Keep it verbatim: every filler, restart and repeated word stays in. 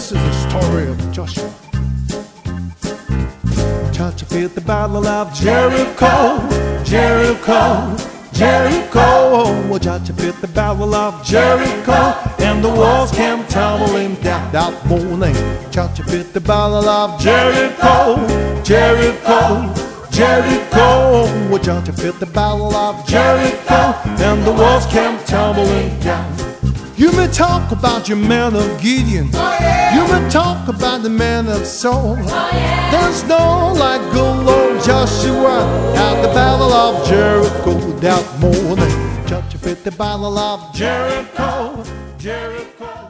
This is the story of Joshua. Joshua fit the battle of Jericho, Jericho, Jericho. Well, Joshua fit the battle of Jericho, and the walls came tumbling down that morning. Joshua fit the battle of Jericho, Jericho, Jericho. Well, Joshua fit the battle of Jericho, and the walls came tumbling down. You may talk about your man of Gideon. Oh, yeah. You may talk about the man of Saul. Oh, yeah. There's no like good old Joshua at the battle of Jericho that morning. Joshua fit the battle of Jericho, Jericho.